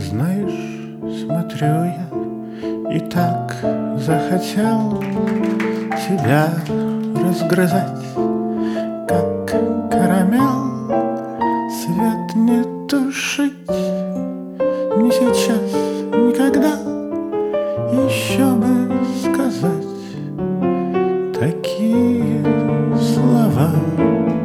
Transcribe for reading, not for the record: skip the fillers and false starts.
Знаешь, смотрю я и так захотел тебя разгрызать, как карамел. Свет не тушить, не сейчас, никогда. Еще бы сказать такие слова.